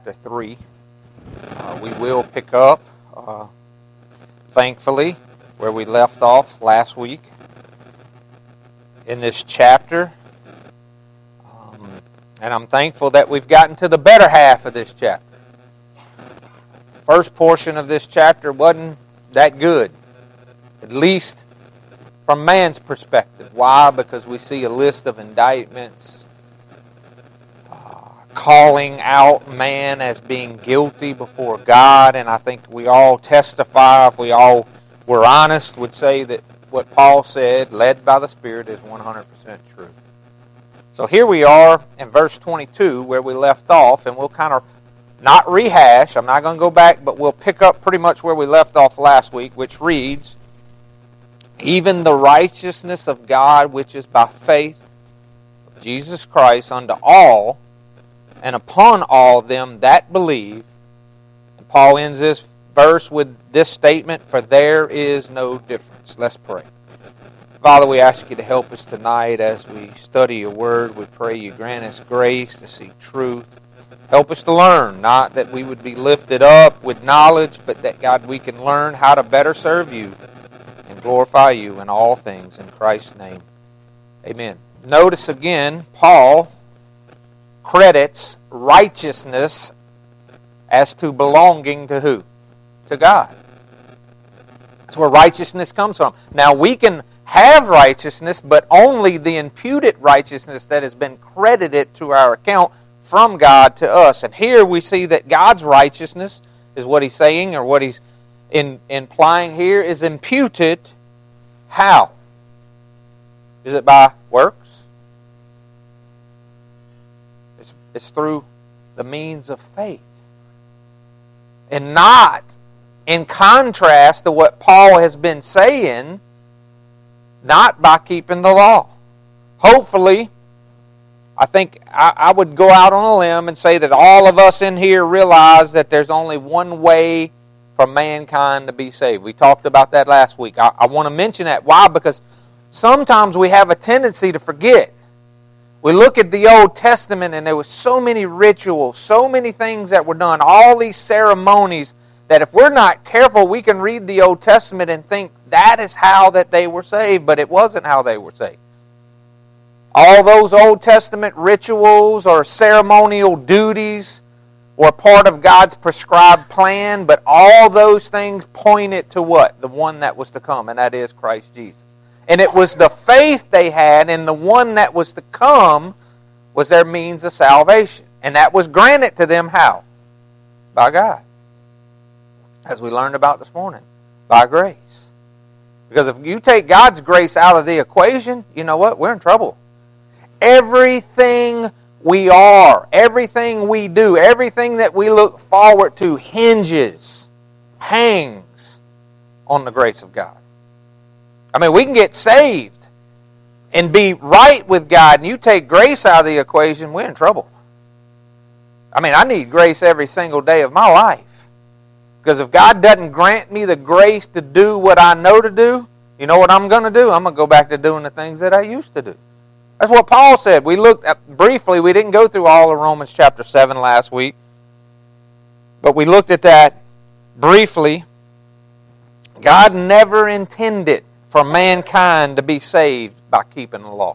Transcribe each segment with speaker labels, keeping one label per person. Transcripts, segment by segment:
Speaker 1: 3. We will pick up, thankfully, where we left off last week in this chapter. And I'm thankful that we've gotten to the better half of this chapter. First portion of this chapter wasn't that good, at least from man's perspective. Why? Because we see a list of indictments calling out man as being guilty before God, and I think we all testify, if we all were honest, would say that what Paul said, led by the Spirit, is 100% true. So here we are in verse 22 where we left off, and we'll kind of not rehash, I'm not going to go back, but we'll pick up pretty much where we left off last week, which reads, "Even the righteousness of God which is by faith of Jesus Christ unto all, and upon all them that believe." And Paul ends this verse with this statement, "For there is no difference." Let's pray. Father, we ask you to help us tonight as we study your word. We pray you grant us grace to see truth. Help us to learn, not that we would be lifted up with knowledge, but that, God, we can learn how to better serve you and glorify you in all things. In Christ's name, amen. Notice again, Paul credits righteousness as to belonging to who? To God. That's where righteousness comes from. Now, we can have righteousness, but only the imputed righteousness that has been credited to our account from God to us. And here we see that God's righteousness is what he's saying, or what he's implying here, is imputed. How? Is it by works? It's through the means of faith. And not in contrast to what Paul has been saying, not by keeping the law. Hopefully, I think I would go out on a limb and say that all of us in here realize that there's only one way for mankind to be saved. We talked about that last week. I want to mention that. Why? Because sometimes we have a tendency to forget. We look at the Old Testament and there were so many rituals, so many things that were done, all these ceremonies, that if we're not careful, we can read the Old Testament and think that is how that they were saved, but it wasn't how they were saved. All those Old Testament rituals or ceremonial duties were part of God's prescribed plan, but all those things pointed to what? The one that was to come, and that is Christ Jesus. And it was the faith they had in the one that was to come was their means of salvation. And that was granted to them how? By God. As we learned about this morning. By grace. Because if you take God's grace out of the equation, you know what? We're in trouble. Everything we are, everything we do, everything that we look forward to hangs on the grace of God. I mean, we can get saved and be right with God, and you take grace out of the equation, we're in trouble. I mean, I need grace every single day of my life. Because if God doesn't grant me the grace to do what I know to do, you know what I'm going to do? I'm going to go back to doing the things that I used to do. That's what Paul said. We looked at briefly, we didn't go through all of Romans chapter 7 last week, but we looked at that briefly. God never intended for mankind to be saved by keeping the law.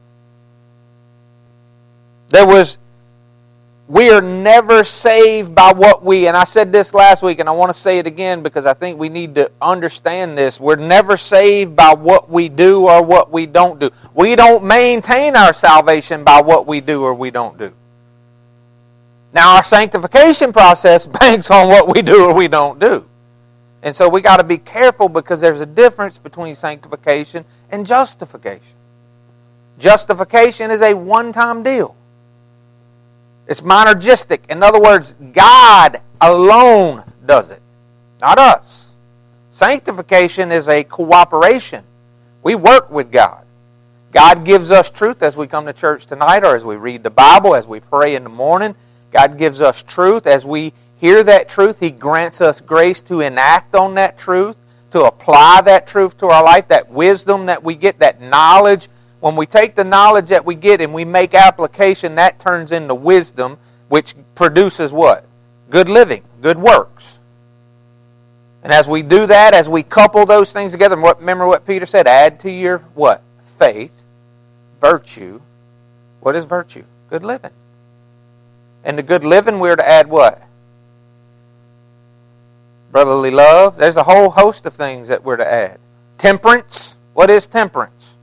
Speaker 1: We are never saved by what we, and I said this last week and I want to say it again because I think we need to understand this. We're never saved by what we do or what we don't do. We don't maintain our salvation by what we do or we don't do. Now our sanctification process banks on what we do or we don't do. And so we got to be careful because there's a difference between sanctification and justification. Justification is a one-time deal. It's monergistic. In other words, God alone does it, not us. Sanctification is a cooperation. We work with God. God gives us truth as we come to church tonight, or as we read the Bible, as we pray in the morning. God gives us truth. As we hear that truth, He grants us grace to enact on that truth, to apply that truth to our life, that wisdom that we get, that knowledge. When we take the knowledge that we get and we make application, that turns into wisdom, which produces what? good living, good works. And as we do that, as we couple those things together, remember what Peter said, add to your what? Faith, virtue. What is virtue? Good living. And to good living, we're to add what? Brotherly love. There's a whole host of things that we're to add. Temperance. What is temperance?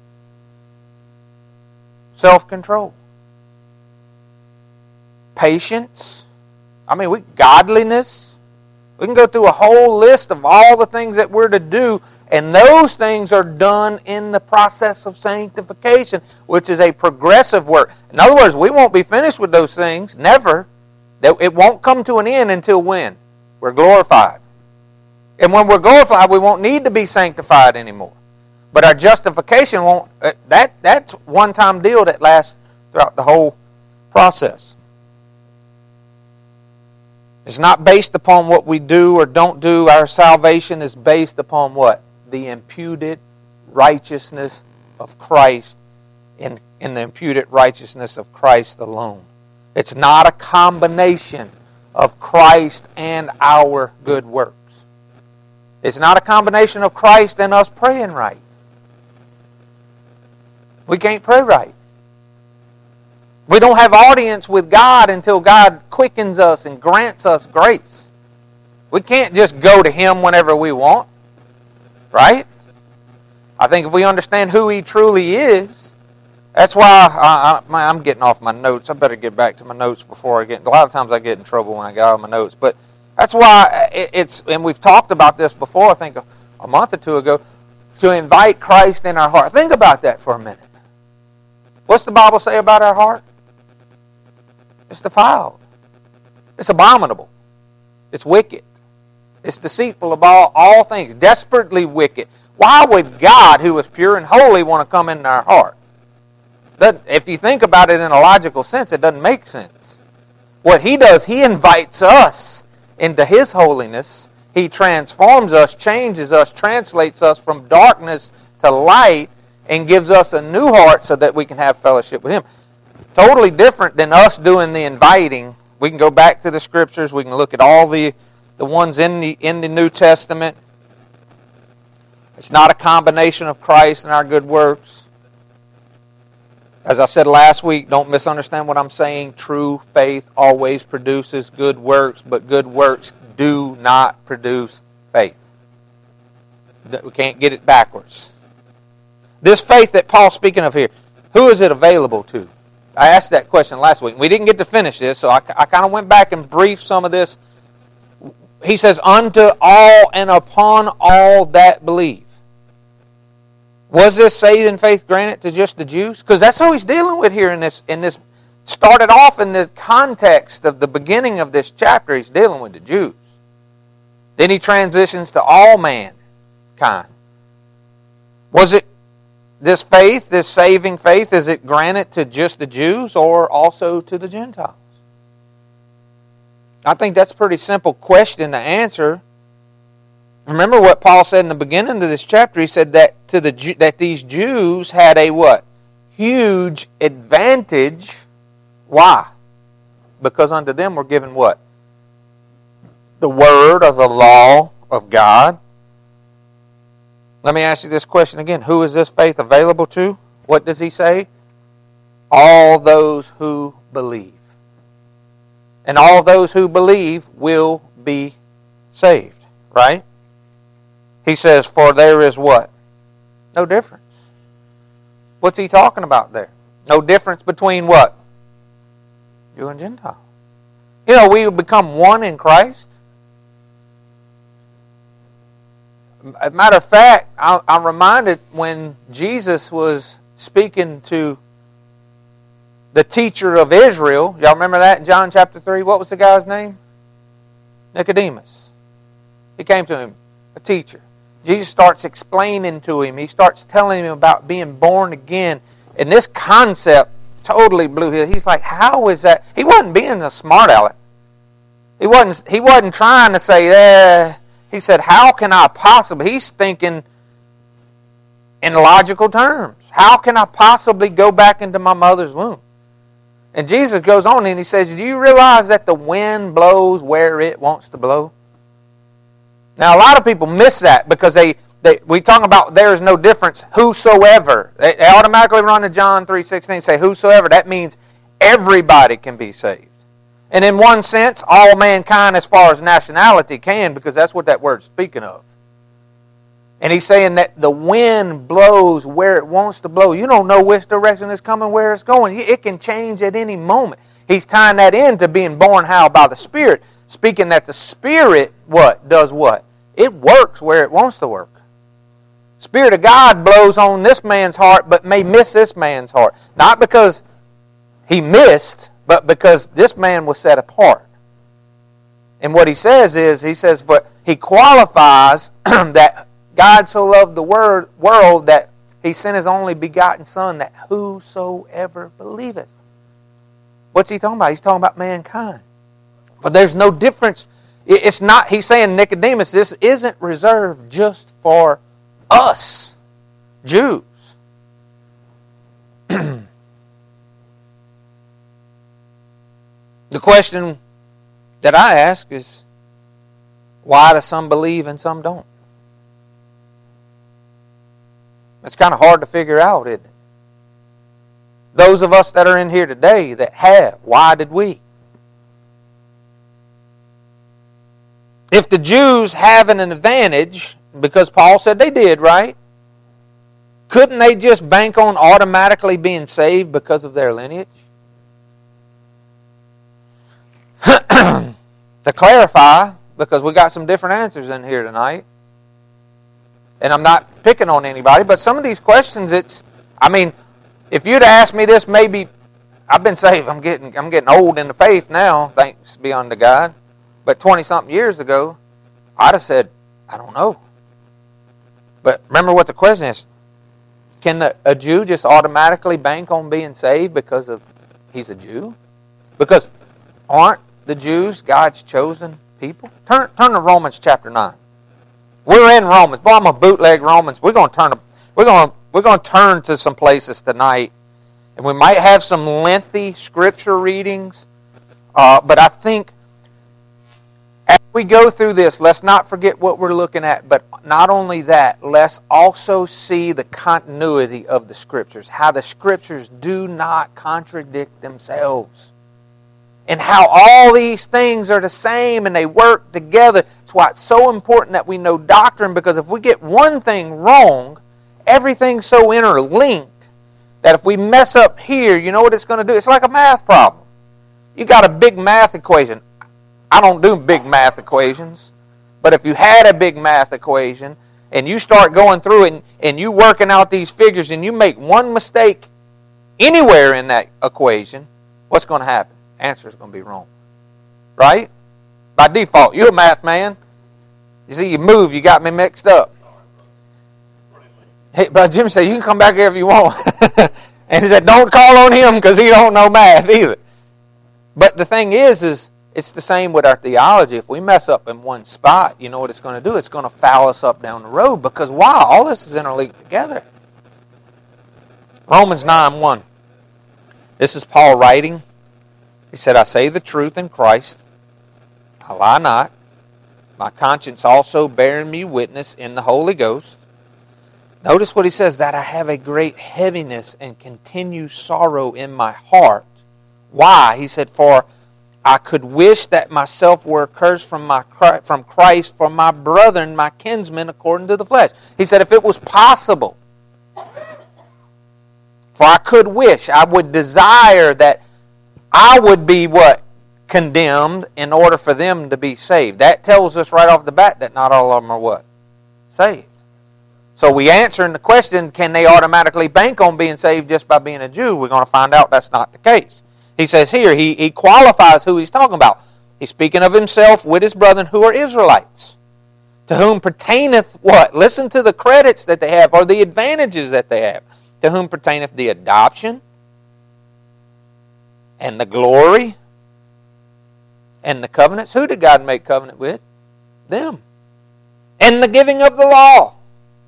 Speaker 1: Self-control. Patience. Godliness. We can go through a whole list of all the things that we're to do, and those things are done in the process of sanctification, which is a progressive work. In other words, we won't be finished with those things, never. It won't come to an end until when? We're glorified. And when we're glorified, we won't need to be sanctified anymore. But our justification won't, that's a one-time deal that lasts throughout the whole process. It's not based upon what we do or don't do. Our salvation is based upon what? The imputed righteousness of Christ in the imputed righteousness of Christ alone. It's not a combination of Christ and our good works. It's not a combination of Christ and us praying right. We can't pray right. We don't have audience with God until God quickens us and grants us grace. We can't just go to Him whenever we want. Right? I think if we understand who He truly is, that's why I'm getting off my notes. I better get back to my notes before I get... A lot of times I get in trouble when I get out of my notes. But that's why it's... And we've talked about this before, I think a month or two ago, to invite Christ in our heart. Think about that for a minute. What's the Bible say about our heart? It's defiled. It's abominable. It's wicked. It's deceitful of all things. Desperately wicked. Why would God, who is pure and holy, want to come into our heart? If you think about it in a logical sense, it doesn't make sense. What He does, He invites us into His holiness. He transforms us, changes us, translates us from darkness to light, and gives us a new heart so that we can have fellowship with Him. Totally different than us doing the inviting. We can go back to the Scriptures. We can look at all the ones in the New Testament. It's not a combination of Christ and our good works. As I said last week, don't misunderstand what I'm saying. True faith always produces good works, but good works do not produce faith. We can't get it backwards. This faith that Paul's speaking of here, who is it available to? I asked that question last week. We didn't get to finish this, so I kind of went back and briefed some of this. He says, unto all and upon all that believe. Was this saving faith granted to just the Jews? Because that's who he's dealing with here in this. Started off in the context of the beginning of this chapter, he's dealing with the Jews. Then he transitions to all mankind. Was it this faith, this saving faith, is it granted to just the Jews or also to the Gentiles? I think that's a pretty simple question to answer. Remember what Paul said in the beginning of this chapter. He said that that these Jews had a what? Huge advantage. Why? Because unto them were given what? The word of the law of God. Let me ask you this question again. Who is this faith available to? What does he say? All those who believe. And all those who believe will be saved. Right? He says, for there is what? No difference. What's he talking about there? No difference between what? Jew and Gentile. You know, we become one in Christ. As a matter of fact, I'm reminded when Jesus was speaking to the teacher of Israel. Y'all remember that in John chapter 3? What was the guy's name? Nicodemus. He came to him, a teacher. Jesus starts explaining to him. He starts telling him about being born again. And this concept totally blew his. He's like, how is that? He wasn't being a smart aleck. He wasn't trying to say, He said, how can I possibly? He's thinking in logical terms. How can I possibly go back into my mother's womb? And Jesus goes on and he says, do you realize that the wind blows where it wants to blow? Now, a lot of people miss that because we talk about there is no difference, whosoever. They automatically run to John 3:16 and say whosoever. That means everybody can be saved. And in one sense, all mankind as far as nationality can, because that's what that word's speaking of. And he's saying that the wind blows where it wants to blow. You don't know which direction it's coming, where it's going. It can change at any moment. He's tying that into being born how? By the Spirit. Speaking that the Spirit, what? Does what? It works where it wants to work. Spirit of God blows on this man's heart, but may miss this man's heart. Not because he missed, but because this man was set apart. And what he says is, but he qualifies that God so loved the world that He sent His only begotten Son, that whosoever believeth. What's He talking about? He's talking about mankind. For there's no difference. It's not, He's saying, Nicodemus, this isn't reserved just for us, Jews. The question that I ask is, why do some believe and some don't? It's kind of hard to figure out, isn't it? Those of us that are in here today that have, why did we? If the Jews have an advantage, because Paul said they did, right? Couldn't they just bank on automatically being saved because of their lineage? To clarify, because we got some different answers in here tonight, and I'm not picking on anybody, but some of these questions, if you'd asked me this, maybe I've been saved. I'm getting old in the faith now, thanks be unto God. But 20-something years ago, I'd have said, I don't know. But remember what the question is. Can a Jew just automatically bank on being saved because of he's a Jew? Because aren't the Jews God's chosen people? Turn to Romans chapter 9. We're in Romans. Boy, I'm a bootleg Romans. We're going to turn to some places tonight, and we might have some lengthy scripture readings. But I think as we go through this, let's not forget what we're looking at. But not only that, let's also see the continuity of the Scriptures, how the Scriptures do not contradict themselves, and how all these things are the same and they work together. That's why it's so important that we know doctrine, because if we get one thing wrong, everything's so interlinked that if we mess up here, you know what it's going to do? It's like a math problem. You got a big math equation. I don't do big math equations, but if you had a big math equation and you start going through it and you working out these figures and you make one mistake anywhere in that equation, what's going to happen? Answer is going to be wrong. Right? By default, you're a math man. You see, you move, you got me mixed up. Hey, Brother Jim said, you can come back here if you want. And he said, don't call on him because he don't know math either. But the thing is it's the same with our theology. If we mess up in one spot, you know what it's going to do? It's going to foul us up down the road. Because why? All this is interlinked together. Romans 9:1. This is Paul writing. He said, I say the truth in Christ. I lie not. My conscience also bearing me witness in the Holy Ghost. Notice what he says, that I have a great heaviness and continued sorrow in my heart. Why? He said, for I could wish that myself were accursed from Christ for my brethren, my kinsmen, according to the flesh. He said, if it was possible, for I could wish, I would desire that I would be what? Condemned in order for them to be saved. That tells us right off the bat that not all of them are what? Saved. So we answering the question, can they automatically bank on being saved just by being a Jew? We're going to find out that's not the case. He says here, he qualifies who he's talking about. He's speaking of himself with his brethren who are Israelites. To whom pertaineth what? Listen to the credits that they have, or the advantages that they have. To whom pertaineth the adoption, and the glory, and the covenants. Who did God make covenant with? Them. And the giving of the law.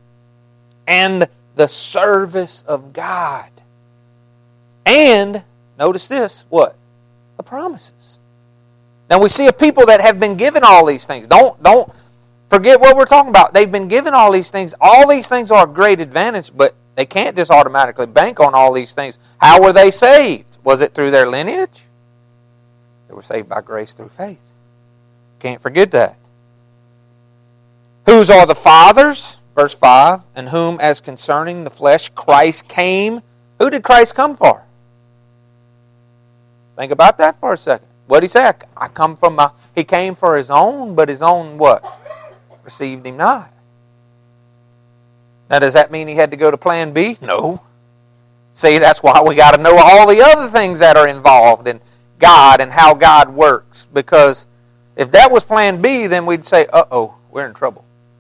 Speaker 1: And the service of God. And notice this, what? The promises. Now we see a people that have been given all these things. Don't forget what we're talking about. They've been given all these things. All these things are a great advantage, but they can't just automatically bank on all these things. How were they saved? Was it through their lineage? They were saved by grace through faith. Can't forget that. Whose are the fathers? Verse 5. And whom as concerning the flesh Christ came. Who did Christ come for? Think about that for a second. What did he say? He came for his own, but his own what? Received him not. Now does that mean he had to go to plan B? No. See, that's why we got to know all the other things that are involved in God and how God works. Because if that was plan B, then we'd say, uh-oh, we're in trouble.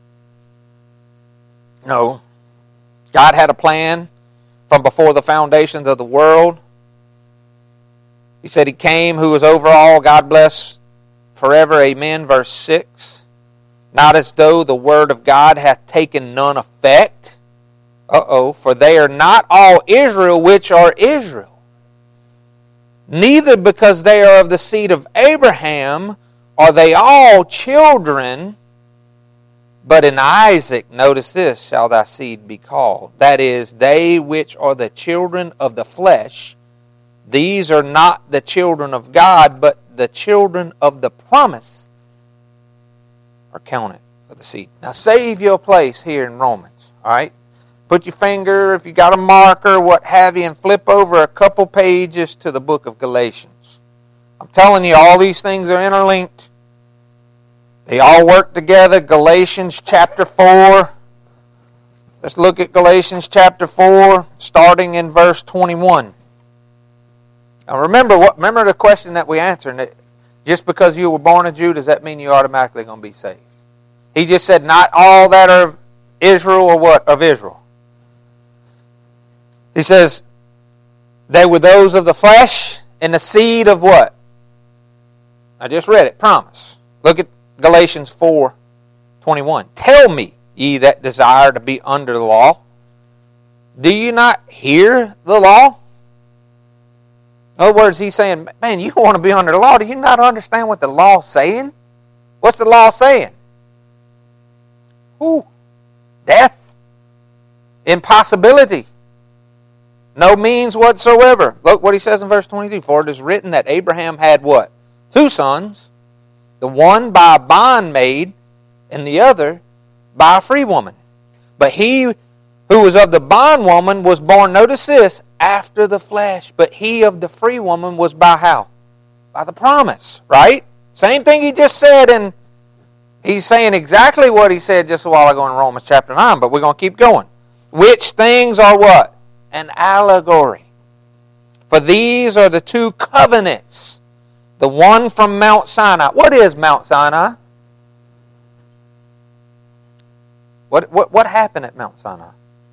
Speaker 1: No. God had a plan from before the foundations of the world. He said he came who was over all. God bless forever. Amen. Verse 6. Not as though the word of God hath taken none effect. For they are not all Israel which are Israel. Neither because they are of the seed of Abraham are they all children. But in Isaac, notice this, shall thy seed be called. That is, they which are the children of the flesh, these are not the children of God, but the children of the promise are counted for the seed. Now save your place here in Romans, all right? Put your finger, if you got a marker, what have you, and flip over a couple pages to the book of Galatians. I'm telling you, all these things are interlinked. They all work together. Galatians chapter 4. Let's look at Galatians chapter 4, starting in verse 21. Now remember the question that we answered. Just because you were born a Jew, does that mean you're automatically going to be saved? He just said, not all that are of Israel or what? Of Israel. He says, they were those of the flesh and the seed of what? I just read it, promise. Look at Galatians 4:21. Tell me, ye that desire to be under the law, do you not hear the law? In other words, he's saying, man, you want to be under the law. Do you not understand what the law is saying? What's the law saying? Death. Impossibility. No means whatsoever. Look what he says in verse 22. For it is written that Abraham had what? 2 sons. The one by a bondmaid and the other by a free woman. But he who was of the bondwoman was born, notice this, after the flesh. But he of the free woman was by how? By the promise, right? Same thing he just said, and he's saying exactly what he said just a while ago in Romans chapter 9, but we're going to keep going. Which things are what? An allegory. For these are the 2 covenants. The one from Mount Sinai. What is Mount Sinai? What happened at Mount Sinai?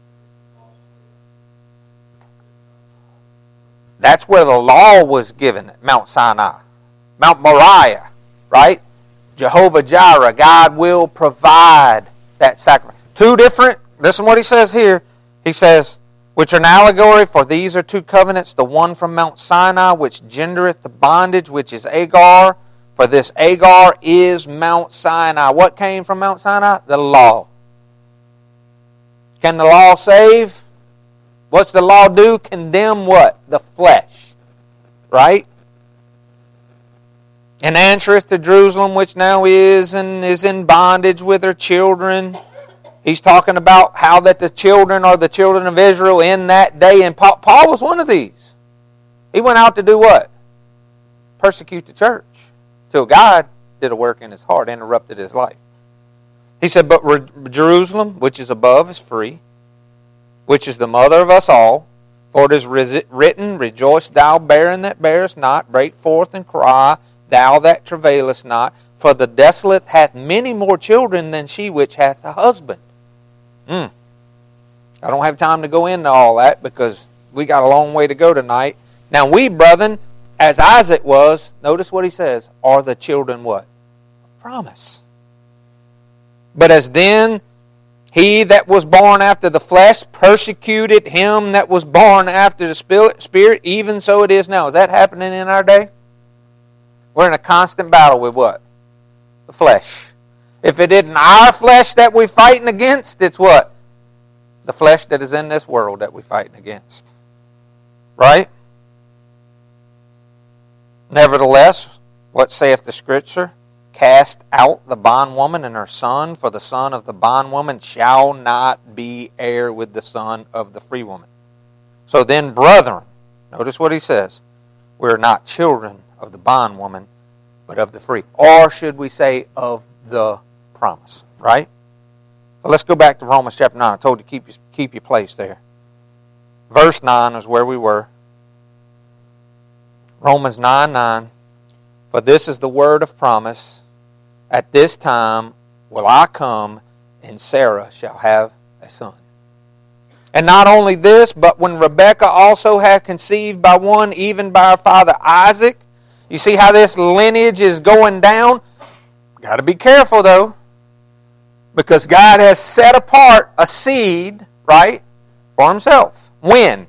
Speaker 1: That's where the law was given at Mount Sinai. Mount Moriah, right? Jehovah Jireh, God will provide that sacrifice. 2 different, listen what he says here. He says, which are an allegory, for these are 2 covenants, the one from Mount Sinai, which gendereth the bondage, which is Agar. For this Agar is Mount Sinai. What came from Mount Sinai? The law. Can the law save? What's the law do? Condemn what? The flesh. Right? And answereth to Jerusalem, which now is and is in bondage with her children. He's talking about how that the children are the children of Israel in that day. And Paul was one of these. He went out to do what? Persecute the church. Till God did a work in his heart, interrupted his life. He said, but Jerusalem, which is above, is free, which is the mother of us all. For it is written, rejoice thou barren that bearest not, break forth and cry, thou that travailest not. For the desolate hath many more children than she which hath a husband. I don't have time to go into all that because we got a long way to go tonight. Now we, brethren, as Isaac was, notice what he says, are the children what? Promise. But as then He that was born after the flesh persecuted him that was born after the Spirit, even so it is now. Is that happening in our day? We're in a constant battle with what? The flesh. If it isn't our flesh that we're fighting against, it's what? The flesh that is in this world that we're fighting against. Right? Nevertheless, what saith the Scripture? Cast out the bondwoman and her son, for the son of the bondwoman shall not be heir with the son of the free woman. So then, brethren, notice what he says. We're not children of the bondwoman, but of the free. Or should we say, of the promise. Right? So let's go back to Romans chapter 9. I told you keep your place there. Verse 9 is where we were. Romans 9:9. For this is the word of promise. At this time will I come, and Sarah shall have a son. And not only this, but when Rebekah also had conceived by one, even by her father Isaac. You see how this lineage is going down? Got to be careful though. Because God has set apart a seed, right, for himself. When?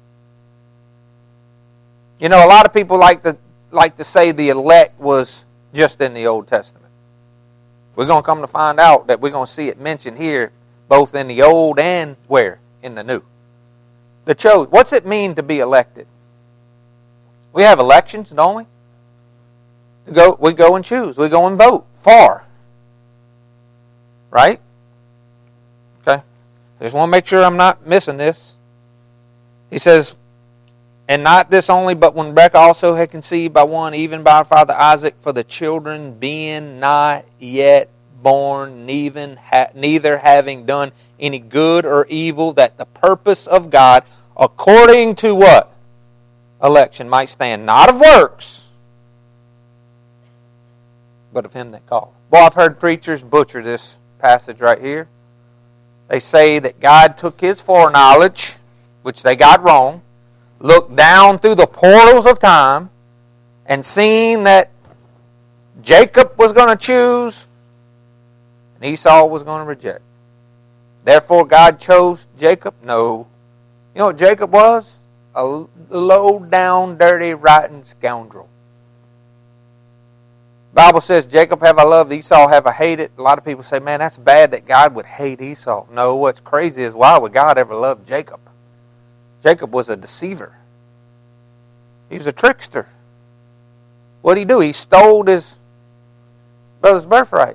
Speaker 1: You know, a lot of people like to say the elect was just in the Old Testament. We're going to come to find out that we're going to see it mentioned here, both in the Old and where? In the New. The chosen. What's it mean to be elected? We have elections, don't we? We go and choose. We go and vote for. Right? Okay. I just want to make sure I'm not missing this. He says, and not this only, but when Rebekah also had conceived by one, even by her father Isaac, for the children being not yet born, neither having done any good or evil, that the purpose of God, according to what? Election might stand, not of works, but of him that called. Well, I've heard preachers butcher this passage right here. They say that God took his foreknowledge, which they got wrong, looked down through the portals of time, and seen that Jacob was going to choose and Esau was going to reject. Therefore God chose Jacob? No. You know what Jacob was? A low down, dirty, rotten scoundrel. The Bible says, Jacob have I loved, Esau have I hated. A lot of people say, man, that's bad that God would hate Esau. No, what's crazy is, why would God ever love Jacob? Jacob was a deceiver. He was a trickster. What did he do? He stole his brother's birthright.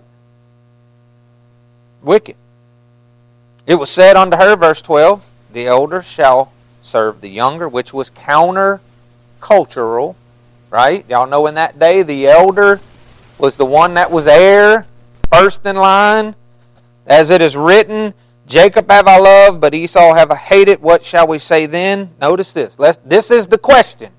Speaker 1: Wicked. It was said unto her, verse 12, the elder shall serve the younger, which was counter-cultural. Right? Y'all know in that day the elder was the one that was heir, first in line. As it is written, Jacob have I loved, but Esau have I hated. What shall we say then? Notice this. This is the question.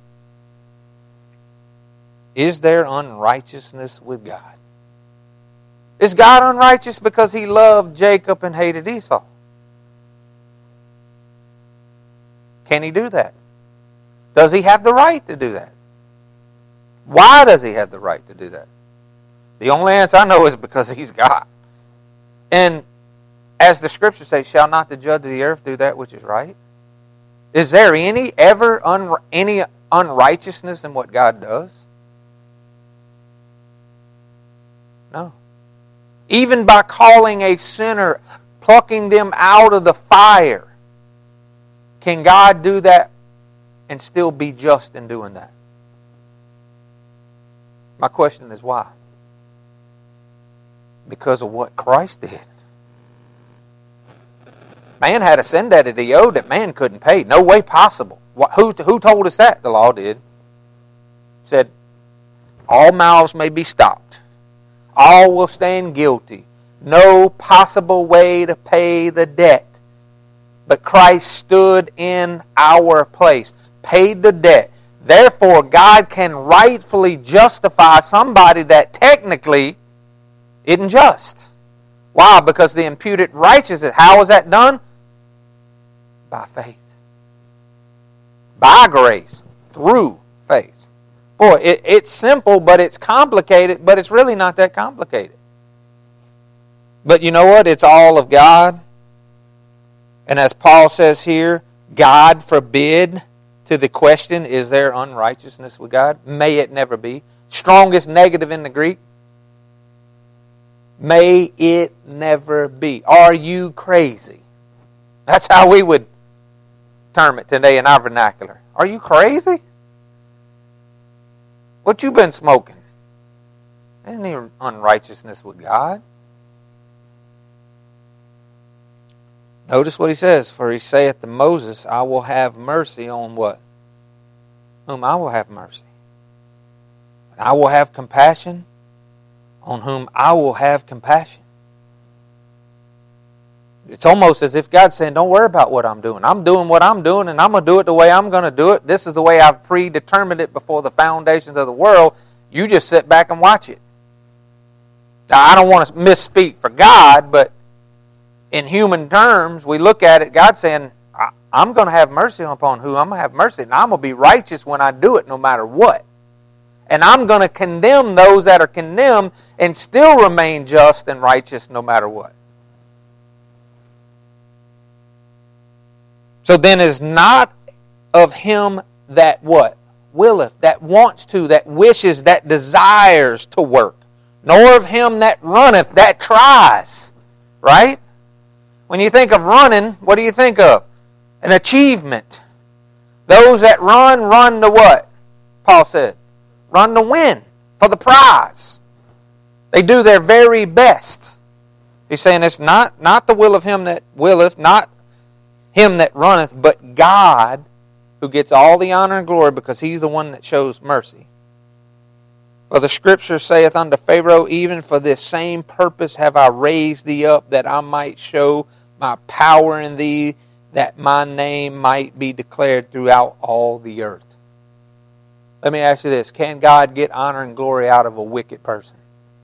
Speaker 1: Is there unrighteousness with God? Is God unrighteous because he loved Jacob and hated Esau? Can he do that? Does he have the right to do that? Why does he have the right to do that? The only answer I know is because he's God. And as the Scripture says, shall not the judge of the earth do that which is right? Is there any unrighteousness in what God does? No. Even by calling a sinner, plucking them out of the fire, can God do that and still be just in doing that? My question is why? Because of what Christ did. Man had a sin debt that he owed that man couldn't pay. No way possible. Who told us that? The law did. Said, all mouths may be stopped. All will stand guilty. No possible way to pay the debt. But Christ stood in our place, paid the debt. Therefore, God can rightfully justify somebody that technically isn't just. Why? Because the imputed righteousness. How is that done? By faith. By grace. Through faith. Boy, it's simple, but it's complicated, but it's really not that complicated. But you know what? It's all of God. And as Paul says here, God forbid, to the question, is there unrighteousness with God? May it never be. Strongest negative in the Greek. May it never be. Are you crazy? That's how we would term it today in our vernacular. Are you crazy? What you been smoking? There ain't any unrighteousness with God. Notice what he says. For he saith to Moses, I will have mercy on what? Whom I will have mercy. And I will have compassion on whom I will have compassion. It's almost as if God's saying, don't worry about what I'm doing. I'm doing what I'm doing, and I'm going to do it the way I'm going to do it. This is the way I've predetermined it before the foundations of the world. You just sit back and watch it. Now, I don't want to misspeak for God, but in human terms, we look at it, God's saying, I'm going to have mercy upon who I'm going to have mercy. And I'm going to be righteous when I do it no matter what. And I'm going to condemn those that are condemned and still remain just and righteous no matter what. So then is not of him that what? Willeth, that wants to, that wishes, that desires to work. Nor of him that runneth, that tries. Right? When you think of running, what do you think of? An achievement. Those that run to what? Paul said. Run to win, for the prize. They do their very best. He's saying it's not the will of him that willeth, not him that runneth, but God who gets all the honor and glory because he's the one that shows mercy. For the Scripture saith unto Pharaoh, even for this same purpose have I raised thee up, that I might show my power in thee, that my name might be declared throughout all the earth. Let me ask you this. Can God get honor and glory out of a wicked person?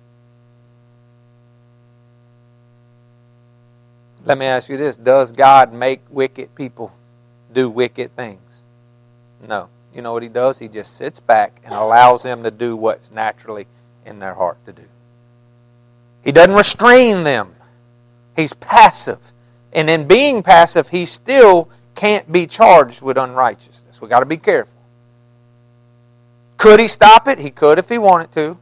Speaker 1: Let me ask you this. Does God make wicked people do wicked things? No. You know what he does? He just sits back and allows them to do what's naturally in their heart to do. He doesn't restrain them. He's passive. And in being passive, he still can't be charged with unrighteousness. We've got to be careful. Could he stop it? He could if he wanted to.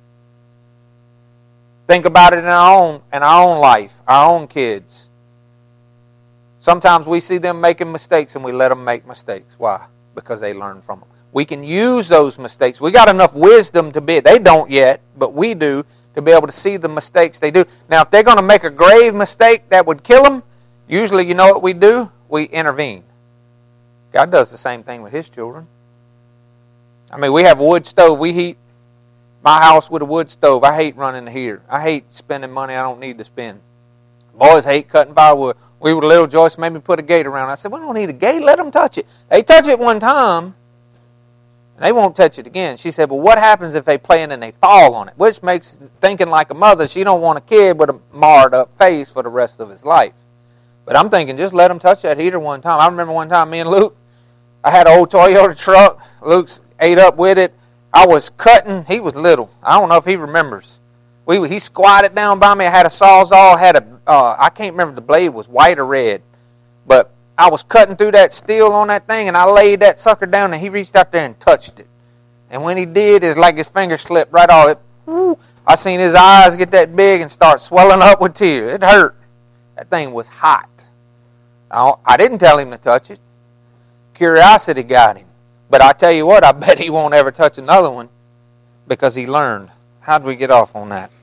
Speaker 1: Think about it in our own life, our own kids. Sometimes we see them making mistakes and we let them make mistakes. Why? Because they learn from them. We can use those mistakes. We got enough wisdom to be, they don't yet, but we do, to be able to see the mistakes they do. Now, if they're going to make a grave mistake that would kill them, usually you know what we do? We intervene. God does the same thing with his children. I mean, we have a wood stove. We heat my house with a wood stove. I hate running the heater. I hate spending money I don't need to spend. Boys hate cutting firewood. We were little. Joyce made me put a gate around. I said, we don't need a gate. Let them touch it. They touch it one time, and they won't touch it again. She said, well, what happens if they play and they fall on it? Which makes, thinking like a mother, she don't want a kid with a marred up face for the rest of his life. But I'm thinking, just let them touch that heater one time. I remember one time, me and Luke, I had an old Toyota truck. Luke's ate up with it. I was cutting. He was little. I don't know if he remembers. He squatted down by me. I had a Sawzall. I can't remember if the blade was white or red. But I was cutting through that steel on that thing, and I laid that sucker down, and he reached out there and touched it. And when he did, it's like his finger slipped right off it. I seen his eyes get that big and start swelling up with tears. It hurt. That thing was hot. I didn't tell him to touch it. Curiosity got him. But I tell you what, I bet he won't ever touch another one because he learned. How did we get off on that?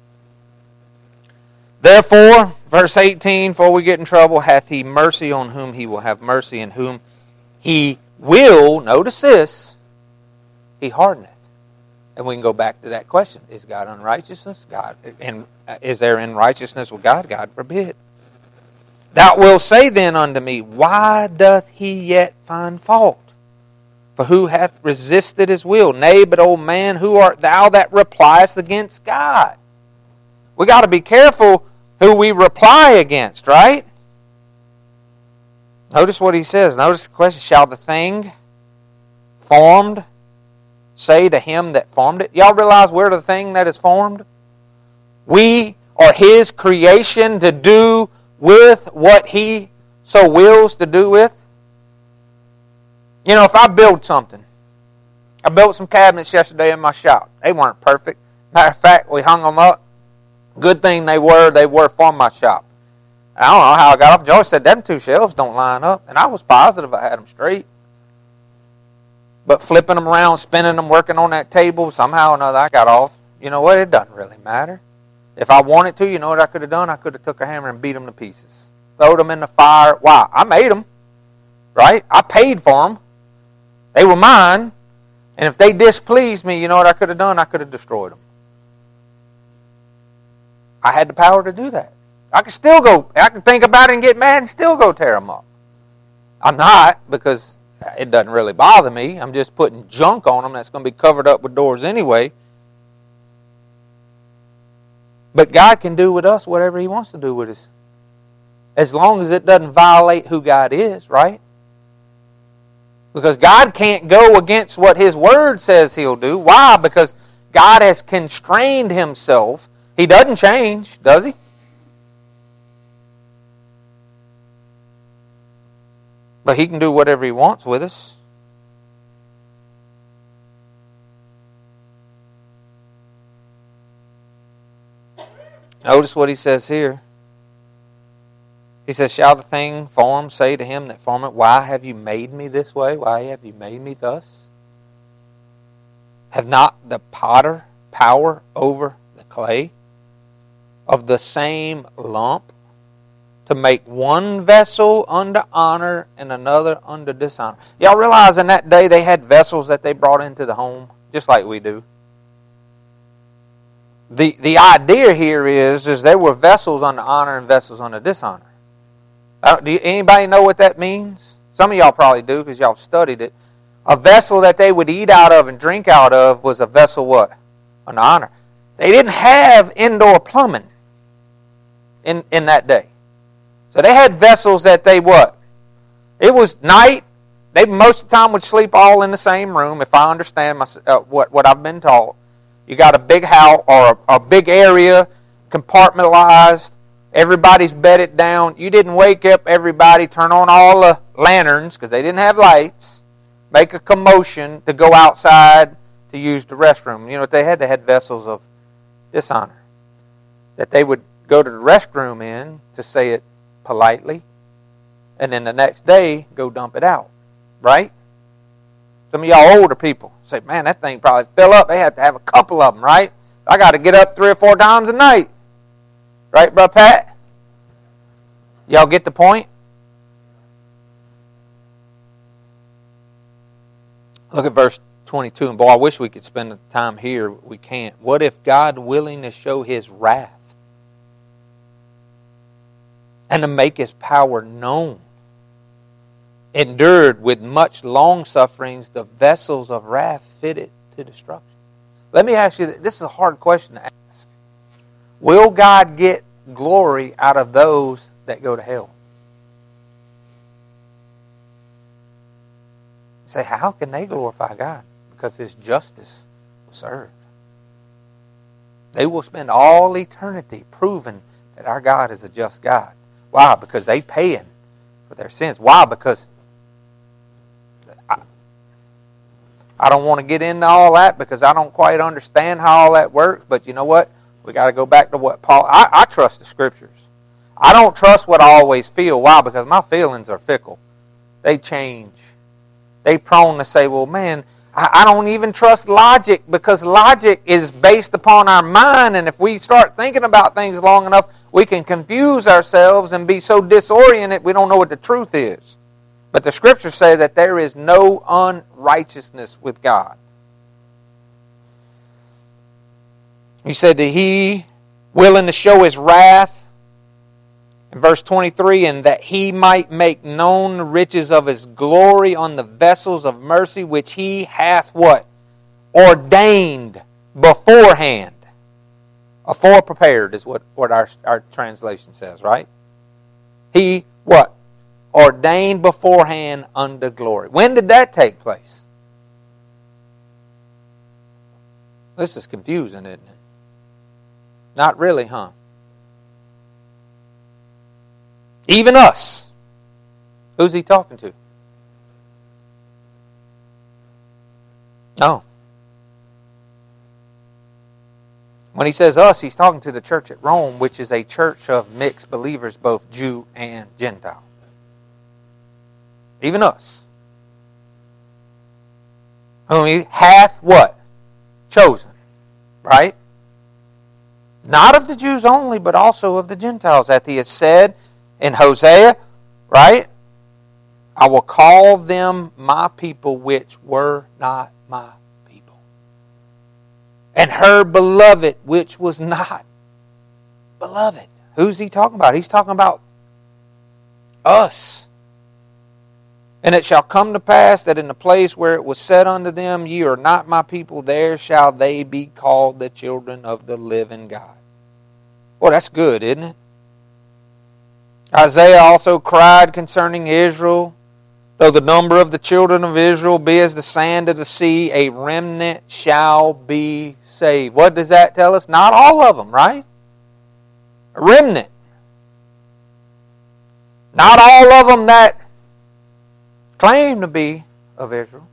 Speaker 1: Therefore, verse 18, before we get in trouble, hath he mercy on whom he will have mercy, and whom he will, notice this, he hardeneth. And we can go back to that question. Is God unrighteousness? Is there unrighteousness with God? God forbid. Thou wilt say then unto me, why doth he yet find fault? For who hath resisted his will? Nay, but old man, who art thou that repliest against God? We got to be careful who we reply against, right? Notice what he says. Notice the question. Shall the thing formed say to him that formed it? Y'all realize we're the thing that is formed? We are his creation to do with what he so wills to do with. If I build something, I built some cabinets yesterday in my shop. They weren't perfect. Matter of fact, we hung them up. Good thing they were for my shop. I don't know how I got off. George said, them two shelves don't line up. And I was positive I had them straight. But flipping them around, spinning them, working on that table, somehow or another I got off. You know what? It doesn't really matter. If I wanted to, you know what I could have done? I could have took a hammer and beat them to pieces. Throwed them in the fire. Why? I made them. Right? I paid for them. They were mine. And if they displeased me, you know what I could have done? I could have destroyed them. I had the power to do that. I can think about it and get mad and still go tear them up. I'm not, because it doesn't really bother me. I'm just putting junk on them that's going to be covered up with doors anyway. But God can do with us whatever He wants to do with us. As long as it doesn't violate who God is, right? Because God can't go against what His Word says He'll do. Why? Because God has constrained Himself. He doesn't change, does He? But He can do whatever He wants with us. Notice what He says here. He says, shall the thing formed say to him that formed it, why have you made me this way? Why have you made me thus? Have not the potter power over the clay of the same lump to make one vessel unto honor and another unto dishonor? Y'all realize in that day they had vessels that they brought into the home, just like we do. The idea here is there were vessels unto honor and vessels unto dishonor. Anybody know what that means? Some of y'all probably do because y'all studied it. A vessel that they would eat out of and drink out of was a vessel what? An honor. They didn't have indoor plumbing in that day. So they had vessels that they what? It was night. They most of the time would sleep all in the same room, if I understand what I've been taught. You got a big house or a big area, compartmentalized. Everybody's bedded down. You didn't wake up everybody, turn on all the lanterns because they didn't have lights, make a commotion to go outside to use the restroom. You know what they had? They had vessels of dishonor that they would go to the restroom in, to say it politely, and then the next day go dump it out. Right? Some of y'all older people say, man, that thing probably fill up. They have to have a couple of them, right? I got to get up 3 or 4 times a night. Right, Brother Pat? Y'all get the point? Look at verse 22. And boy, I wish we could spend the time here. We can't. What if God, willing to show His wrath and to make His power known, endured with much long sufferings the vessels of wrath fitted to destruction? Let me ask you, this is a hard question to ask. Will God get glory out of those that go to hell? You say, how can they glorify God? Because His justice was served. They will spend all eternity proving that our God is a just God. Why? Because they paying for their sins. Why? Because I don't want to get into all that because I don't quite understand how all that works. But you know what? We got to go back to what Paul... I trust the Scriptures. I don't trust what I always feel. Why? Because my feelings are fickle. They change. They prone to say, well, man, I don't even trust logic, because logic is based upon our mind, and if we start thinking about things long enough, we can confuse ourselves and be so disoriented we don't know what the truth is. But the Scriptures say that there is no unrighteousness with God. He said that He, willing to show His wrath, in verse 23, and that He might make known the riches of His glory on the vessels of mercy, which He hath what? Ordained beforehand. Afore prepared is what our translation says, right? He, what? Ordained beforehand unto glory. When did that take place? This is confusing, isn't it? Not really, huh? Even us. Who's he talking to? No. When he says us, he's talking to the church at Rome, which is a church of mixed believers, both Jew and Gentile. Even us. Whom he hath what? Chosen. Right? Not of the Jews only, but also of the Gentiles. As he has said in Hosea, right? I will call them my people which were not my people. And her beloved which was not beloved. Who's he talking about? He's talking about us. And it shall come to pass that in the place where it was said unto them, ye are not my people, there shall they be called the children of the living God. Well, that's good, isn't it? Isaiah also cried concerning Israel, though the number of the children of Israel be as the sand of the sea, a remnant shall be saved. What does that tell us? Not all of them, right? A remnant. Not all of them that claim to be of Israel.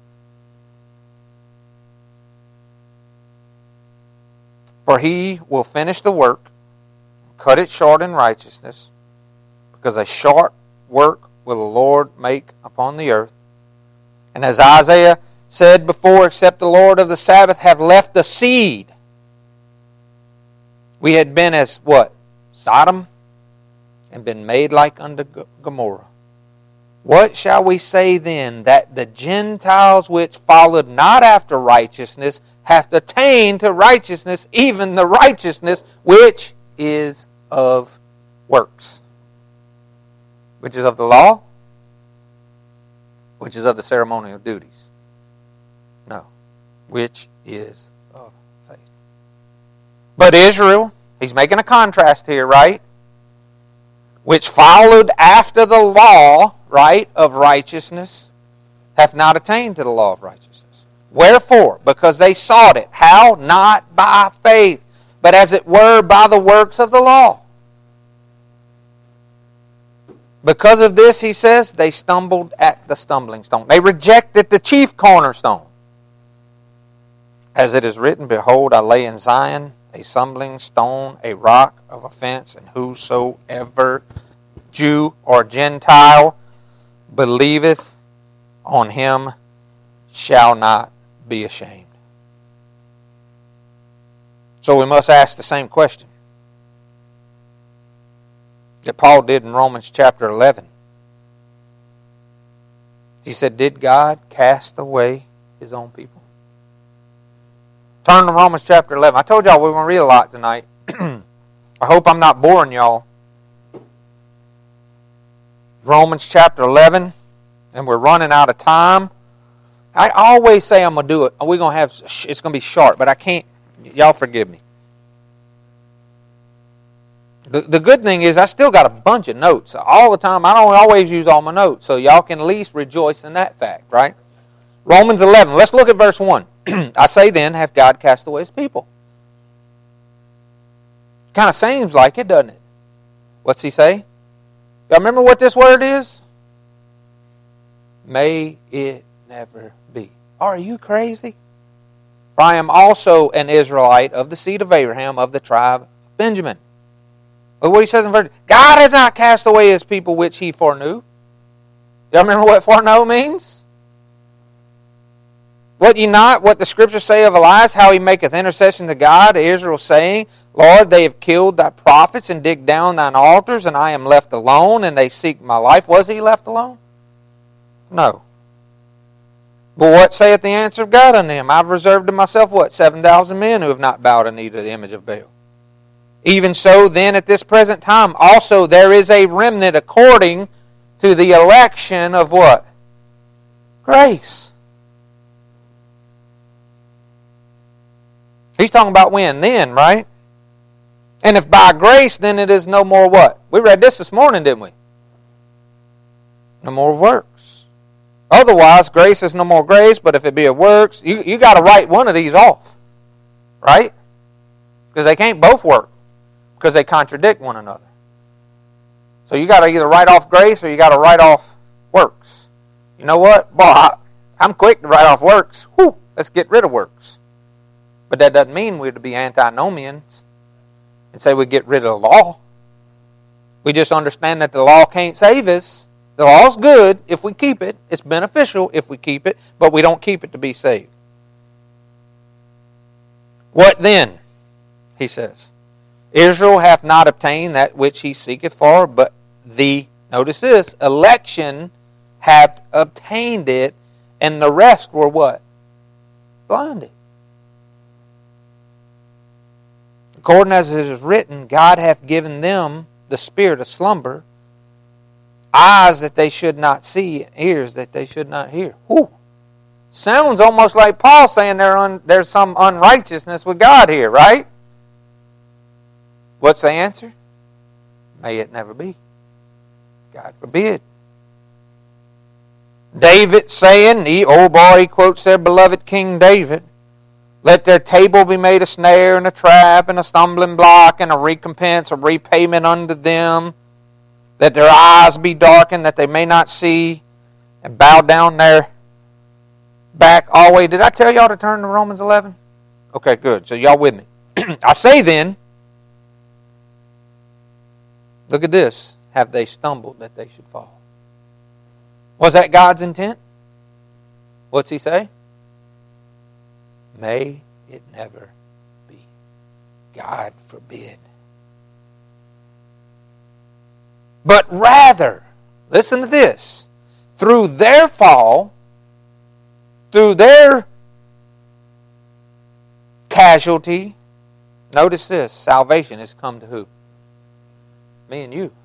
Speaker 1: For he will finish the work, cut it short in righteousness, because a short work will the Lord make upon the earth. And as Isaiah said before, except the Lord of the Sabbath have left the seed, we had been as what? Sodom, and been made like unto Gomorrah. What shall we say then? That the Gentiles which followed not after righteousness hath attained to righteousness, even the righteousness which is of works. Which is of the law? Which is of the ceremonial duties? No. Which is of faith. But Israel, he's making a contrast here, right? Which followed after the law, right, of righteousness, hath not attained to the law of righteousness. Wherefore? Because they sought it. How? Not by faith, but as it were by the works of the law. Because of this, he says, they stumbled at the stumbling stone. They rejected the chief cornerstone. As it is written, behold, I lay in Zion a stumbling stone, a rock of offense, and whosoever, Jew or Gentile, believeth on him shall not be ashamed. So we must ask the same question that Paul did in Romans chapter 11. He said, did God cast away his own people? Turn to Romans chapter 11. I told y'all we were going to read a lot tonight. I hope I'm not boring y'all. Romans chapter 11, and we're running out of time. I always say I'm going to do it. We're going to have, it's going to be short, but I can't. Y'all forgive me. The good thing is I still got a bunch of notes all the time. I don't always use all my notes, so y'all can at least rejoice in that fact, right? Romans 11. Let's look at verse 1. I say then, hath God cast away his people? Kind of seems like it, doesn't it? What's he say? Y'all remember what this word is? May it never be. Are you crazy? For I am also an Israelite of the seed of Abraham, of the tribe of Benjamin. Look what he says in verse. God has not cast away his people which he foreknew. Y'all remember what foreknow means? What ye not, what the scriptures say of Elias, how he maketh intercession to God, Israel saying, Lord, they have killed thy prophets and digged down thine altars, and I am left alone, and they seek my life. Was he left alone? No. But what saith the answer of God unto him? I've reserved to myself, what, 7,000 men who have not bowed a knee to the image of Baal. Even so, then, at this present time, also there is a remnant according to the election of what? Grace. He's talking about when? Then, right? And if by grace, then it is no more what? We read this morning, didn't we? No more works. Otherwise, grace is no more grace, but if it be of works, you got to write one of these off. Right? Because they can't both work. Because they contradict one another. So you got to either write off grace or you got to write off Works. You know what? Boy, I'm quick to write off works. Whew, let's get rid of works. But that doesn't mean we're to be antinomians and say we get rid of the law. We just understand that the law can't save us. The law's good if we keep it. It's beneficial if we keep it, but we don't keep it to be saved. What then? He says, Israel hath not obtained that which he seeketh for, but the, notice this, election hath obtained it, and the rest were what? Blinded. According as it is written, God hath given them the spirit of slumber, eyes that they should not see, and ears that they should not hear. Whew. Sounds almost like Paul saying there's some unrighteousness with God here, right? What's the answer? May it never be. God forbid. David saying, he quotes their beloved King David, let their table be made a snare and a trap and a stumbling block and a recompense, a repayment unto them. Let their eyes be darkened that they may not see, and bow down their back always. Did I tell y'all to turn to Romans 11? Okay, good. So y'all with me. I say then, look at this. Have they stumbled that they should fall? Was that God's intent? What's he say? May it never be. God forbid. But rather, listen to this, through their fall, through their casualty, notice this, salvation has come to who? Me and you.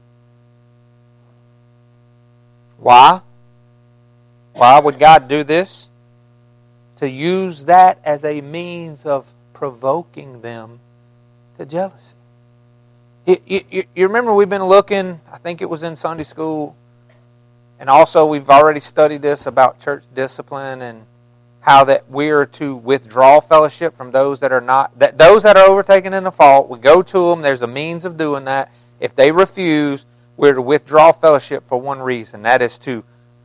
Speaker 1: Why? Why would God do this? To use that as a means of provoking them to jealousy. You remember we've been looking, I think it was in Sunday school, and also we've already studied this about church discipline and how that we're to withdraw fellowship from those that are not, that those that are overtaken in the fault, we go to them, there's a means of doing that. If they refuse, we're to withdraw fellowship for one reason, that is to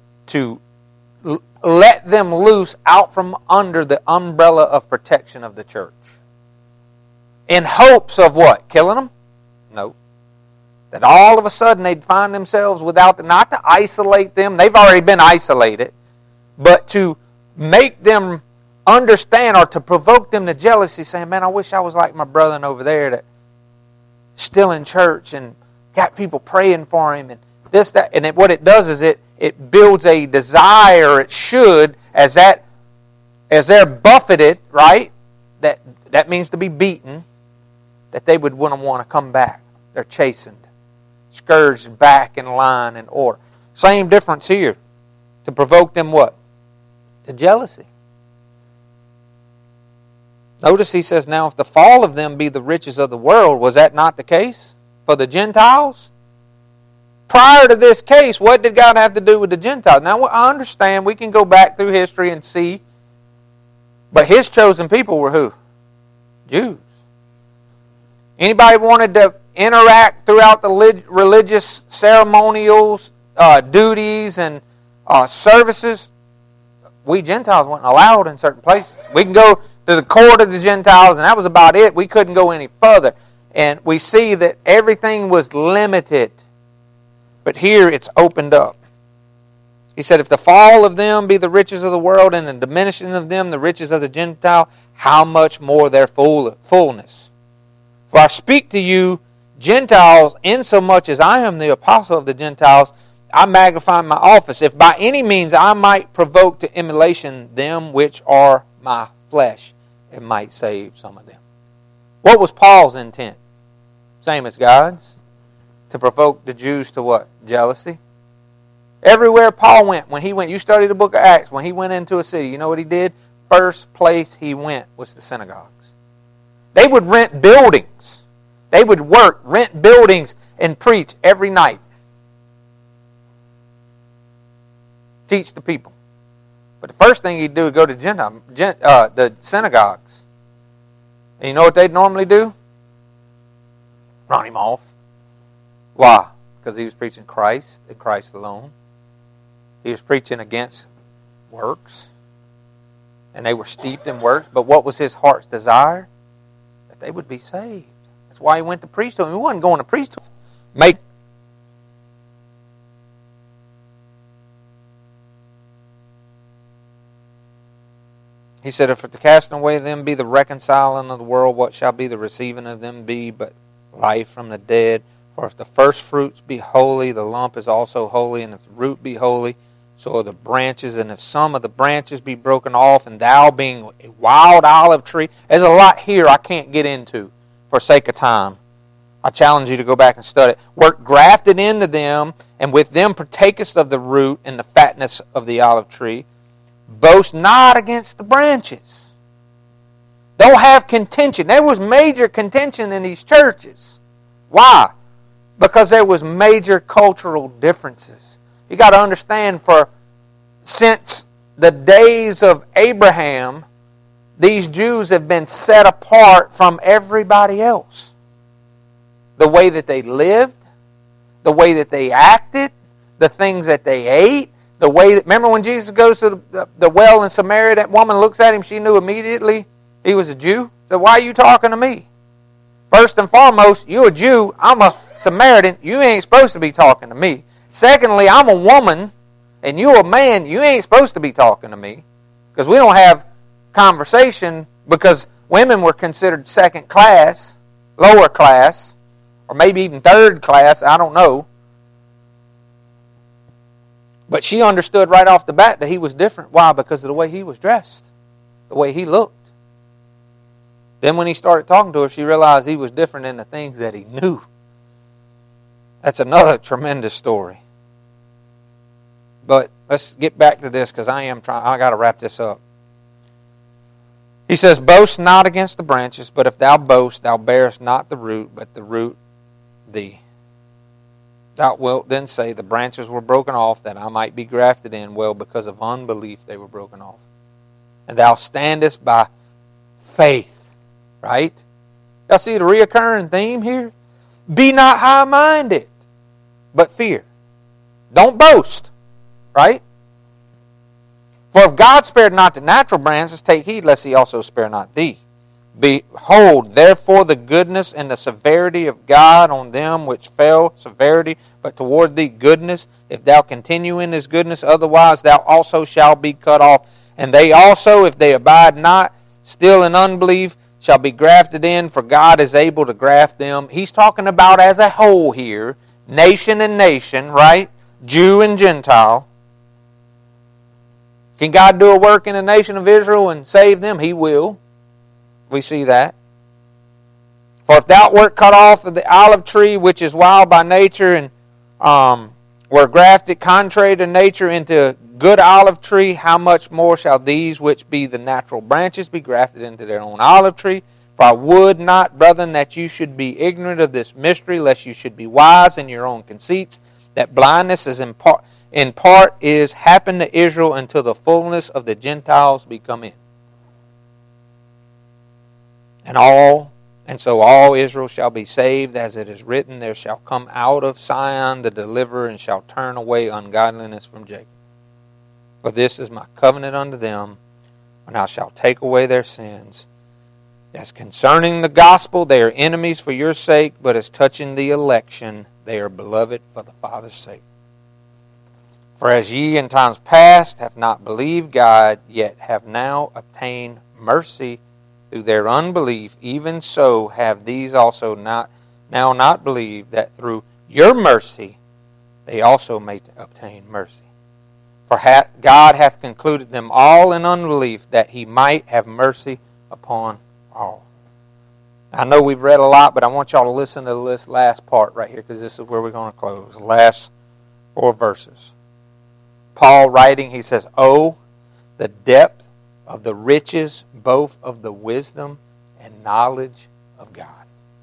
Speaker 1: let them loose out from under the umbrella of protection of the church. In hopes of what? Killing them? No. That all of a sudden they'd find themselves without them, not to isolate them, they've already been isolated, but to make them understand or to provoke them to jealousy, saying, man, I wish I was like my brother over there that still in church and got people praying for him and this, that. And what it does is it builds a desire, it should, as they're buffeted, right? That means to be beaten, that they would want to come back. They're chastened, scourged back in line and order. Same difference here. To provoke them what? To jealousy. Notice he says, now if the fall of them be the riches of the world, was that not the case for the Gentiles? Prior to this case, what did God have to do with the Gentiles? Now, I understand we can go back through history and see, but his chosen people were who? Jews. Anybody wanted to interact throughout the religious ceremonials, duties, and services? We Gentiles weren't allowed in certain places. We can go to the court of the Gentiles, and that was about it. We couldn't go any further. And we see that everything was limited. But here it's opened up. He said, if the fall of them be the riches of the world, and the diminishing of them the riches of the Gentile, how much more their fullness? For I speak to you, Gentiles, insomuch as I am the apostle of the Gentiles, I magnify my office, if by any means I might provoke to emulation them which are my flesh, and might save some of them. What was Paul's intent? Same as God's. To provoke the Jews to what? Jealousy. Everywhere Paul went, when he went, you study the book of Acts, when he went into a city, you know what he did? First place he went was the synagogues. They would rent buildings. They would work, rent buildings, and preach every night. Teach the people. But the first thing he'd do is go to the synagogues. And you know what they'd normally do? Run him off. Why? Because he was preaching Christ and Christ alone. He was preaching against works. And they were steeped in works. But what was his heart's desire? That they would be saved. That's why he went to preach to them. He wasn't going to preach to them. He said, if the casting away of them be the reconciling of the world, what shall be the receiving of them be but life from the dead? For if the first fruits be holy, the lump is also holy, and if the root be holy, so are the branches. And if some of the branches be broken off, and thou being a wild olive tree, there's a lot here I can't get into for sake of time. I challenge you to go back and study it. Work grafted into them, and with them partakest of the root and the fatness of the olive tree. Boast not against the branches. Don't have contention. There was major contention in these churches. Why? Because there was major cultural differences. You got to understand, since the days of Abraham, these Jews have been set apart from everybody else. The way that they lived, the way that they acted, the things that they ate, the way that, remember when Jesus goes to the well in Samaria, that woman looks at him, she knew immediately he was a Jew. So why are you talking to me? First and foremost, you're a Jew, I'm a Samaritan, you ain't supposed to be talking to me. Secondly, I'm a woman, and you're a man, you ain't supposed to be talking to me. Because we don't have conversation, because women were considered second class, lower class, or maybe even third class, I don't know. But she understood right off the bat that he was different. Why? Because of the way he was dressed, the way he looked. Then when he started talking to her, she realized he was different in the things that he knew. That's another tremendous story. But let's get back to this, because I got to wrap this up. He says, boast not against the branches, but if thou boast, thou bearest not the root, but the root thee. Thou wilt then say, the branches were broken off, that I might be grafted in. Well, because of unbelief they were broken off. And thou standest by faith. Right? Y'all see the reoccurring theme here? Be not high-minded, but fear. Don't boast. Right? For if God spared not the natural branches, take heed lest he also spare not thee. Behold, therefore, the goodness and the severity of God on them which fell, severity, but toward thee goodness, if thou continue in his goodness, otherwise thou also shalt be cut off. And they also, if they abide not, still in unbelief, shall be grafted in, for God is able to graft them. He's talking about as a whole here, nation and nation, right? Jew and Gentile. Can God do a work in the nation of Israel and save them? He will. We see that. For if thou wert cut off of the olive tree, which is wild by nature, and were grafted contrary to nature into a good olive tree, how much more shall these which be the natural branches be grafted into their own olive tree? For I would not, brethren, that you should be ignorant of this mystery, lest you should be wise in your own conceits, that blindness is in part is happened to Israel until the fullness of the Gentiles be come in. And so all Israel shall be saved, as it is written, there shall come out of Sion the deliverer, and shall turn away ungodliness from Jacob. For this is my covenant unto them, when I shall take away their sins. As concerning the gospel, they are enemies for your sake, but as touching the election, they are beloved for the Father's sake. For as ye in times past have not believed God, yet have now obtained mercy through their unbelief, even so have these also not believed, that through your mercy they also may obtain mercy. For God hath concluded them all in unbelief, that he might have mercy upon all. I know we've read a lot, but I want y'all to listen to this last part right here, because this is where we're going to close. The last 4 verses. Paul writing, he says, "Oh, the depth of the riches, both of the wisdom and knowledge of God."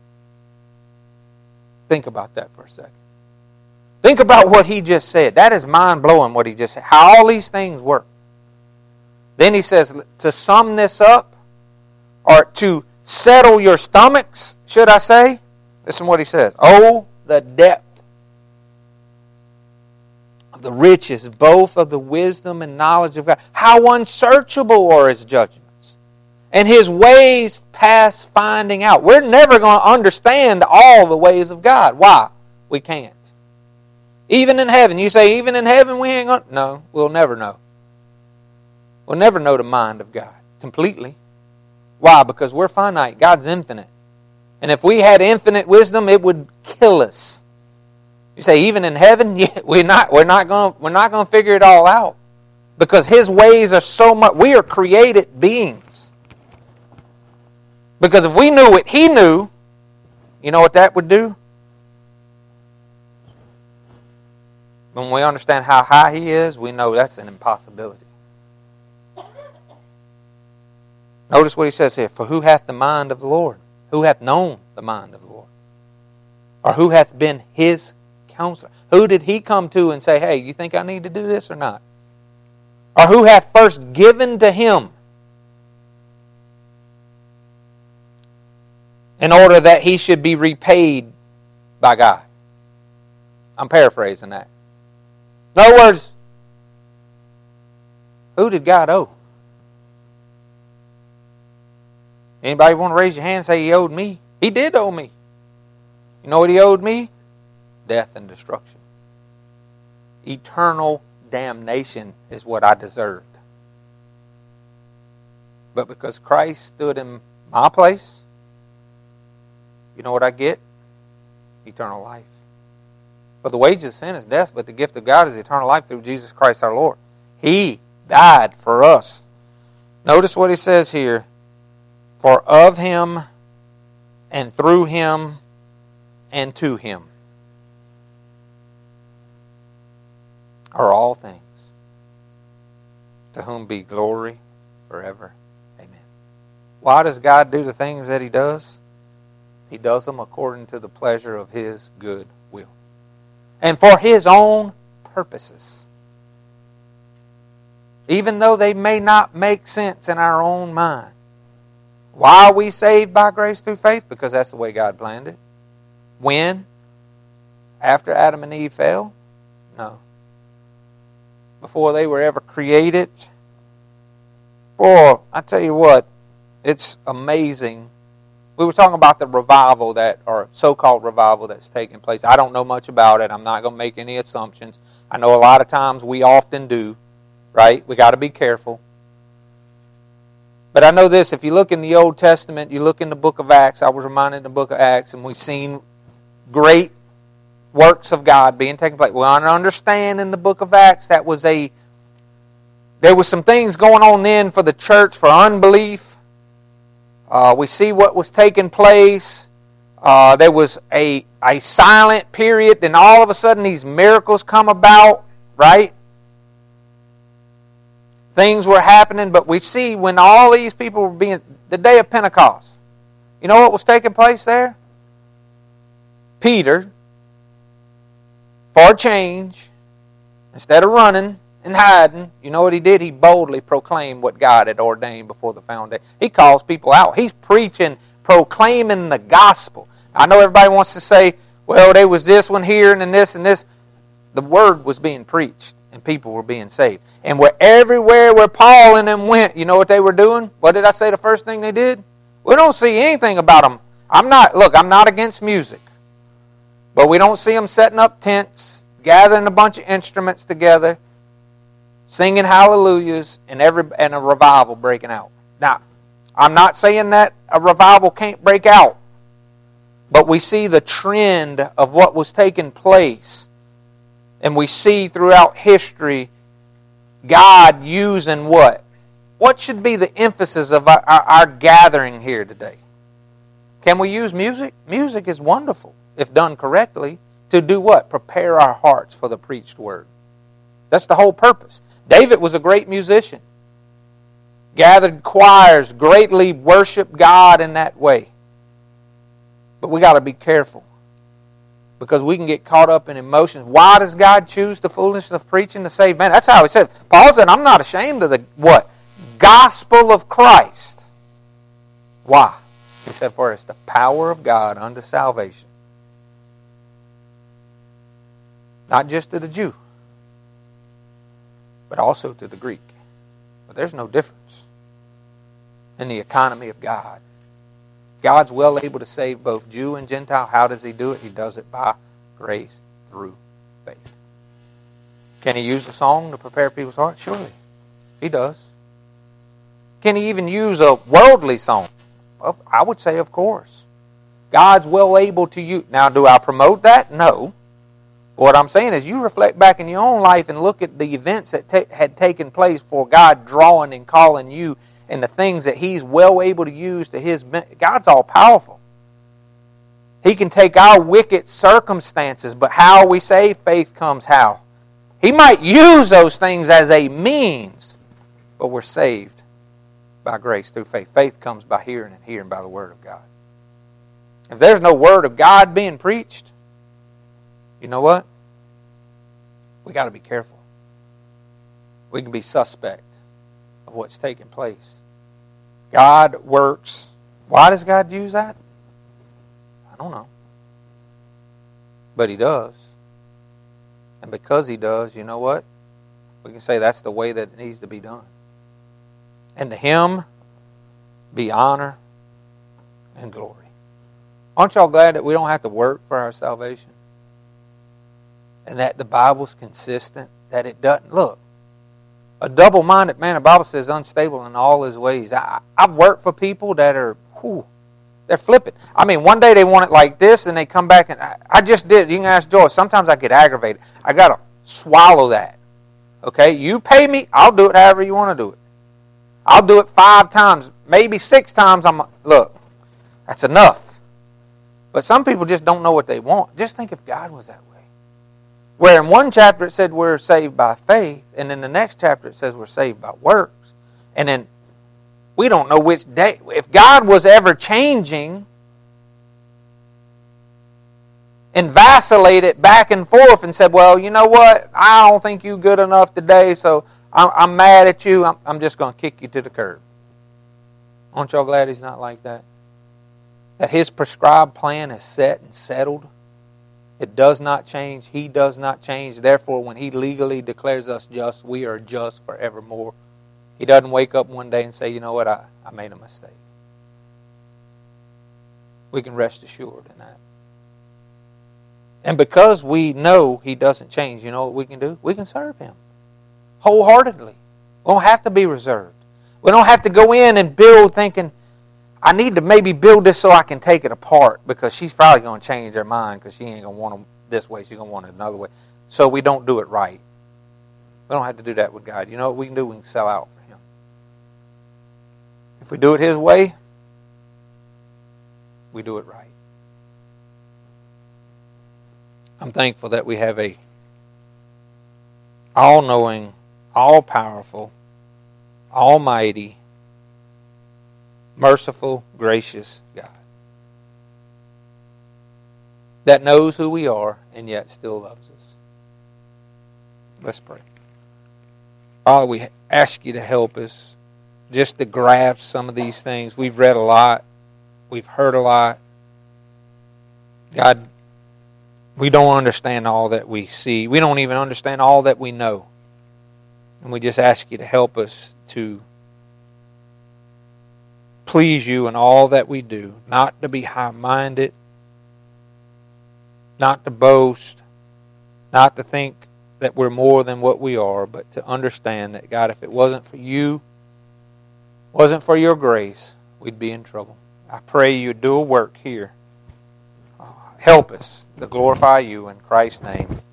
Speaker 1: Think about that for a second. Think about what he just said. That is mind-blowing what he just said. How all these things work. Then he says, to sum this up, or to settle your stomachs, should I say? Listen to what he says. Oh, the depth of of the riches, both of the wisdom and knowledge of God. How unsearchable are His judgments, and His ways past finding out. We're never going to understand all the ways of God. Why? We can't. Even in heaven. You say, even in heaven we ain't going to... No, we'll never know. We'll never know the mind of God completely. Why? Because we're finite. God's infinite. And if we had infinite wisdom, it would kill us. You say, even in heaven, yeah, we're not going to figure it all out, because His ways are so much. We are created beings. Because if we knew what He knew, you know what that would do? When we understand how high He is, we know that's an impossibility. Notice what He says here. For who hath the mind of the Lord? Who hath known the mind of the Lord? Or who hath been His counselor? Who did He come to and say, hey, you think I need to do this or not? Or who hath first given to Him in order that He should be repaid by God? I'm paraphrasing that. In other words, who did God owe? Anybody want to raise your hand and say He owed me? He did owe me. You know what He owed me? Death and destruction. Eternal damnation is what I deserved. But because Christ stood in my place, you know what I get? Eternal life. For the wages of sin is death, but the gift of God is eternal life through Jesus Christ our Lord. He died for us. Notice what He says here. For of Him, and through Him, and to Him are all things, to whom be glory forever. Amen. Why does God do the things that He does? He does them according to the pleasure of His good will, and for His own purposes. Even though they may not make sense in our own mind. Why are we saved by grace through faith? Because that's the way God planned it. When? After Adam and Eve fell? No. Before they were ever created? Boy, I tell you what, it's amazing. We were talking about the revival or so-called revival that's taking place. I don't know much about it. I'm not going to make any assumptions. I know a lot of times we often do, right? We got to be careful. But I know this, if you look in the Old Testament, you look in the book of Acts, I was reminded in the book of Acts, and we've seen great works of God being taken place. We understand in the book of Acts there was some things going on then for the church, for unbelief. We see what was taking place. There was a silent period, then all of a sudden these miracles come about, right? Things were happening, but we see when all these people were being... The day of Pentecost. You know what was taking place there? Peter, for a change, instead of running and hiding, you know what he did? He boldly proclaimed what God had ordained before the foundation. He calls people out. He's preaching, proclaiming the gospel. I know everybody wants to say, well, there was this one here and then this and this. The word was being preached. And people were being saved. And everywhere where Paul and them went, you know what they were doing? What did I say the first thing they did? We don't see anything about them. I'm not against music. But we don't see them setting up tents, gathering a bunch of instruments together, singing hallelujahs, and a revival breaking out. Now, I'm not saying that a revival can't break out. But we see the trend of what was taking place. And we see throughout history God using what? What should be the emphasis of our gathering here today? Can we use music? Music is wonderful, if done correctly, to do what? Prepare our hearts for the preached word. That's the whole purpose. David was a great musician. Gathered choirs, greatly worshiped God in that way. But we got to be careful. Because we can get caught up in emotions. Why does God choose the foolishness of preaching to save men? That's how He said. Paul said, I'm not ashamed of the what? Gospel of Christ. Why? He said, for it's the power of God unto salvation. Not just to the Jew, but also to the Greek. But there's no difference in the economy of God. God's well able to save both Jew and Gentile. How does He do it? He does it by grace through faith. Can He use a song to prepare people's hearts? Surely. He does. Can He even use a worldly song? Well, I would say, of course. God's well able to use. Now, do I promote that? No. What I'm saying is you reflect back in your own life and look at the events that had taken place for God drawing and calling you and the things that He's well able to use to His benefit. God's all powerful. He can take our wicked circumstances, but how are we saved? Faith comes how? He might use those things as a means, but we're saved by grace through faith. Faith comes by hearing and hearing by the Word of God. If there's no Word of God being preached, you know what? We got to be careful. We can be suspect of what's taking place. God works. Why does God use that? I don't know. But He does. And because He does, you know what? We can say that's the way that it needs to be done. And to Him be honor and glory. Aren't y'all glad that we don't have to work for our salvation? And that the Bible's consistent? That it doesn't. Look, a double-minded man, the Bible says, unstable in all his ways. I've worked for people that are, they're flippant. I mean, one day they want it like this, and they come back, and I just did. You can ask Joyce. Sometimes I get aggravated. I got to swallow that. Okay? You pay me, I'll do it however you want to do it. I'll do it 5 times, maybe 6 times. Look, that's enough. But some people just don't know what they want. Just think if God was that way. Where in one chapter it said we're saved by faith, and in the next chapter it says we're saved by works. And then we don't know which day. If God was ever changing and vacillated back and forth and said, well, you know what? I don't think you're good enough today, so I'm mad at you. I'm just going to kick you to the curb. Aren't y'all glad He's not like that? That His prescribed plan is set and settled. It does not change. He does not change. Therefore, when He legally declares us just, we are just forevermore. He doesn't wake up one day and say, you know what, I made a mistake. We can rest assured in that. And because we know He doesn't change, you know what we can do? We can serve Him wholeheartedly. We don't have to be reserved. We don't have to go in and build thinking, I need to maybe build this so I can take it apart because she's probably going to change her mind because she ain't going to want them this way. She's going to want it another way. So we don't do it right. We don't have to do that with God. You know what we can do? We can sell out for Him. If we do it His way, we do it right. I'm thankful that we have a all-knowing, all-powerful, almighty, merciful, gracious God that knows who we are and yet still loves us. Let's pray. Father, we ask You to help us just to grasp some of these things. We've read a lot. We've heard a lot. God, we don't understand all that we see. We don't even understand all that we know. And we just ask You to help us to please You in all that we do, not to be high-minded, not to boast, not to think that we're more than what we are, but to understand that, God, if it wasn't for You, wasn't for Your grace, we'd be in trouble. I pray You do a work here. Help us to glorify You in Christ's name.